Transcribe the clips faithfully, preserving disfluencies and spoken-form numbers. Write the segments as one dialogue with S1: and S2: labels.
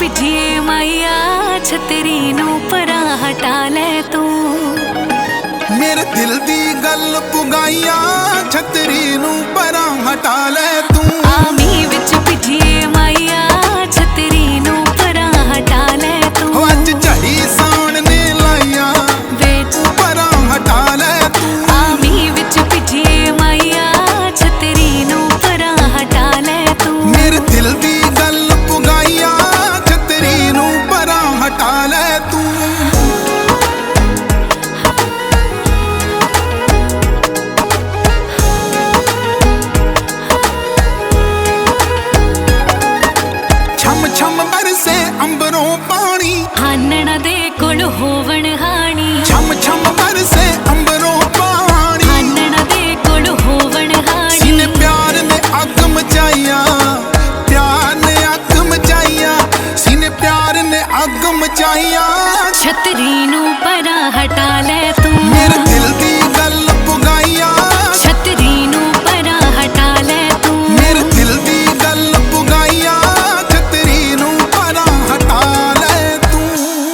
S1: ਭਿੱਜੀਏ ਮਾਈਆ ਛਤਰੀ ਨੂੰ ਪਰਾਂ ਹਟਾ ਲੈ ਤੂੰ।
S2: ਮੇਰੇ ਦਿਲ ਦੀ ਗੱਲ ਪੁਗਾਈਆ ਛਤਰੀ ਨੂੰ ਪਰਾਂ ਹਟਾ ਲੈ ਤੂੰ।
S1: ਆ ਮੀਂਹ ਵਿੱਚ ਭਿੱਜੀਏ ਮਾਈਆ ਛਤਰੀ ਨੂੰ ਪਰਾਂ ਹਟਾ ਲੈ ਤੂੰ।
S2: ਅੱਜ ਝੜੀ ਸਾਉਣ ਨੇ ਲਾਈਆ ਵੇ ਤੂੰ ਪਰਾਂ ਹਟਾ ਲੈ ਤੂੰ।
S1: ਆ ਮੀਂਹ ਵਿੱਚ ਭਿੱਜੀਏ ਮਾਈਆ ਛਤਰੀ ਨੂੰ ਪਰਾਂ ਹਟਾ ਲੈ ਤੂੰ।
S2: ਮੇਰੇ ਦਿਲ ਦੀ ਗੱਲ ਪੁਗਾਈਆ ਛਤਰੀ ਨੂੰ ਪਰਾਂ ਹਟਾ ਲੈ ਤੂੰ। ਛਮ ਬਰਸੇ ਅੰਬਰੋਂ ਪਾਣੀ
S1: ਹਾਨਣਾ ਦੇ ਕੋਲ ਹੋਵਣ ਹਾਣੀ।
S2: ਛਮ ਛਮ ਬਰਸੇ ਅੰਬਰੋਂ ਪਾਣੀ
S1: ਹਾਨਣਾ ਦੇ ਕੋਲ ਹੋਵਣ ਹਾਣੀ।
S2: ਸੀਨੇ ਪਿਆਰ ਨੇ ਅੱਗ ਮਚਾਈਆ ਪਿਆਰ ਨੇ ਅੱਗ ਮਚਾਈਆ ਸੀਨੇ ਪਿਆਰ ਨੇ ਅੱਗ ਮਚਾਈਆ।
S1: ਛਤਰੀ ਨੂੰ ਪਰਾਂ ਹਟਾ ਲੈ ਤੂੰ।
S2: ਮੇਰੇ ਦਿਲ ਦੀ ਗੱਲ ਪੁਗਾਈਆ
S1: ਛਤਰੀ ਨੂੰ ਪਰਾਂ ਹਟਾ ਲੈ ਤੂੰ।
S2: ਮੇਰੇ ਦਿਲ ਦੀ ਗੱਲ ਪੁਗਾਈਆ ਛਤਰੀ ਨੂੰ ਪਰਾਂ ਹਟਾ ਲੈ ਤੂੰ।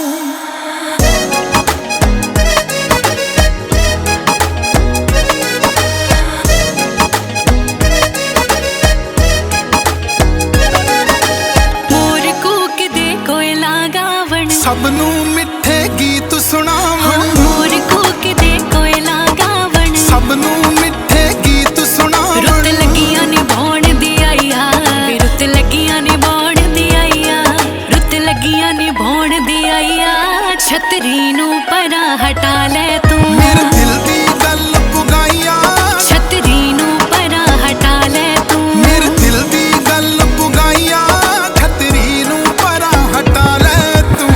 S1: ਮੋਰ ਕੂਕਦੇ ਕੋਇਲਾ ਗਾਵਣ
S2: ਸਭ ਨੂੰ ਮਿੱਠੇ ਗੀਤ ਸੁਣਾਵਣ।
S1: ਮੋਰ ਕੂਕਦੇ ਕੋਇਲਾ ਗਾਵਣ
S2: ਸਭ ਨੂੰ ਮਿੱਠੇ ਗੀਤ ਸੁਣਾਵਣ।
S1: ਰੁੱਤ ਲੱਗੀਆਂ ਨੇ ਬੌਣ ਦੀ ਆਈਆ ਵੇ ਰੁੱਤ ਲੱਗੀਆਂ ਨੇ ਬੌਣ ਦੀ ਆਈਆ ਰੁੱਤ ਲੱਗੀਆਂ ਨੇ ਬੌਣ ਦੀ ਆਈਆ। ਛਤਰੀ ਨੂੰ ਪਰਾਂ ਹਟਾ ਲੈ ਤੂੰ।
S2: ਮੇਰੇ ਦਿਲ ਦੀ ਗੱਲ ਪੁਗਾਈਆ
S1: ਛਤਰੀ ਨੂੰ ਪਰਾਂ ਹਟਾ ਲੈ ਤੂੰ।
S2: ਮੇਰੇ ਦਿਲ ਦੀ ਗੱਲ ਪੁਗਾਈਆ ਛਤਰੀ ਨੂੰ ਪਰਾਂ ਹਟਾ ਲੈ ਤੂੰ।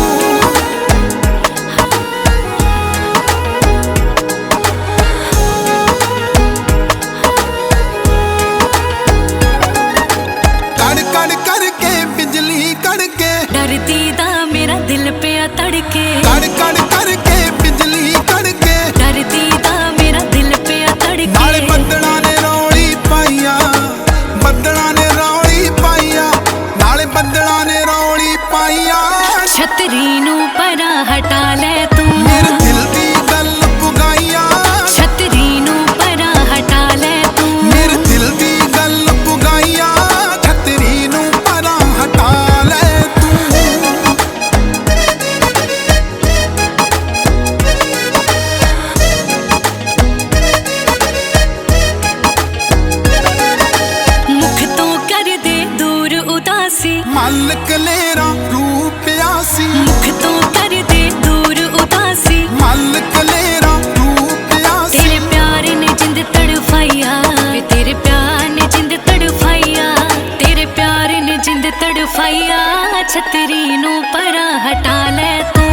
S2: ਕੜ ਕੜ ਕਰਕੇ ਬਿਜਲੀ ਕੜਕੇ
S1: ਡਰਦੀ ਦਾ ਮੇਰਾ ਦਿਲ ਪਿਆ ਤੜਕੇ।
S2: ਕੜ ਕੜ ਕਰਕੇ ਬਿਜਲੀ ਕੜਕੇ
S1: ਡਰਦੀ ਦਾ ਮੇਰਾ ਦਿਲ ਪਿਆ ਤੜਕੇ।
S2: ਨਾਲੇ ਬੱਦਲਾਂ ਨੇ ਰੌਲੀ ਪਾਈਆ ਬੱਦਲਾਂ ਨੇ ਰੌਲੀ ਪਾਈਆ ਨਾਲੇ ਬੱਦਲਾਂ ਨੇ ਰੌਲੀ ਪਾਈਆ।
S1: ਛਤਰੀ ਨੂੰ ਪਰਾਂ ਹਟਾ ਲੈ ਤੂੰ।
S2: ਮੇਰੇ ਦਿਲ ਦੀ ਗੱਲ ਪੁਗਾਈਆ
S1: ਛਤਰੀ ਨੂੰ ਪਰਾਂ ਹਟਾ ਲੈ ਤੂੰ।
S2: ਮੇਰੇ ਦਿਲ ਦੀ ਗੱਲ ਪੁਗਾਈਆ ਛਤਰੀ ਨੂੰ ਪਰਾਂ ਹਟਾ ਲੈ ਤੂੰ।
S1: ਮੁਖ ਤੋਂ ਕਰਦੇ ਦੂਰ ਉਦਾਸੀ
S2: ਮਲ ਕਲੇਰਾ ਰੂਪ ਪਿਆਸੀ
S1: ਮੁਖ ਤੋਂ ਕਰਦੇ ਦੂਰ ਉਦਾਸੀ।
S2: ਮਲ ਕਲੇਰਾ ਰੂਪ ਪਿਆਸੀ
S1: ਤੇਰੇ ਪਿਆਰ ਨੇ ਜਿੰਦ ਤੜਫਾਈਆ ਵੇ ਤੇਰੇ ਪਿਆਰ ਨੇ ਜਿੰਦ ਤੜਫਾਈਆ ਤੇਰੇ ਪਿਆਰ ਨੇ ਜਿੰਦ ਤੜਫਾਈਆ। ਛਤਰੀ ਨੂੰ ਪਰਾਂ ਹਟਾ ਲੈ ਤੂੰ।